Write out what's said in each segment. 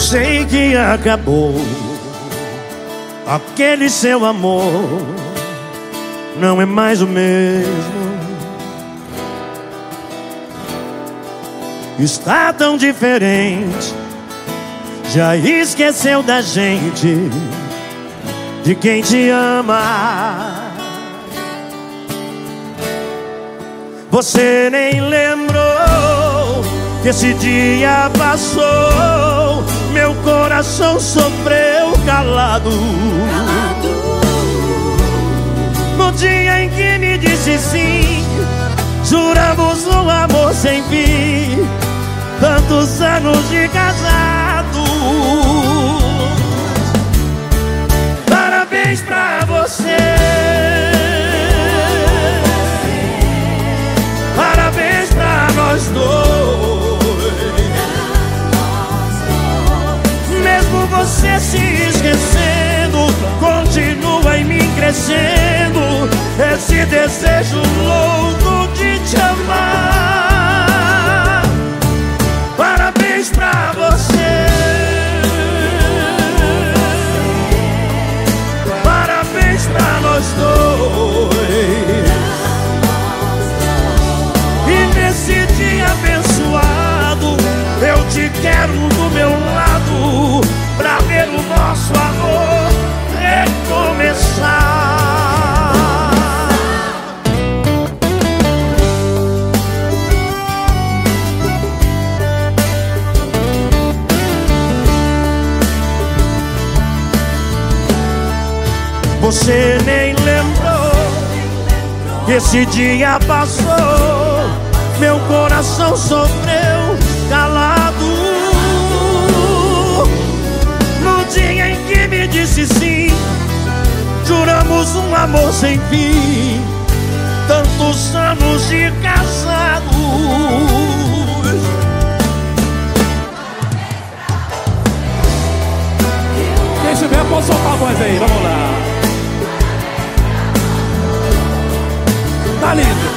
sei que acabou. Aquele seu amor não é mais o mesmo. Está tão diferente. Já esqueceu da gente, de quem te ama. Você nem lembrou que esse dia passou. Meu coração sofreu calado. No dia em que me disse sim, juramos um amor sem fim. Tantos anos de casado. Parabéns pra você. Parabéns pra nós dois. Mesmo você se esquecendo, continua em mim crescendo esse desejo louco de te amar. Parabéns pra você. Parabéns pra nós dois. E nesse dia abençoado, eu te quero do meu lado, pra ver o nosso amor recomeçar. Você nem lembrou que esse dia passou. Meu coração sofreu calado. No dia em que me disse sim, juramos um amor sem fim. Tantos anos de casados. Quem estiver pode soltar a voz aí, vamos lá. Tá lindo.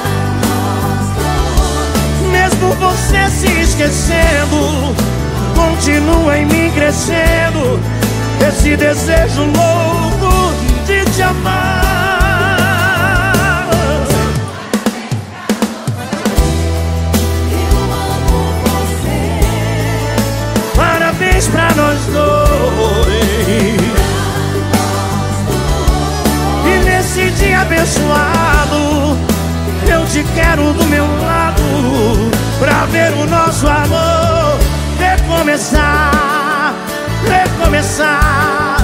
Mesmo você se esquecendo, continua em mim crescendo esse desejo louco de te amar. Eu amo você. Parabéns pra nós dois. E nesse dia abençoado, eu te quero do meu lado, pra ver o nosso amor recomeçar, recomeçar.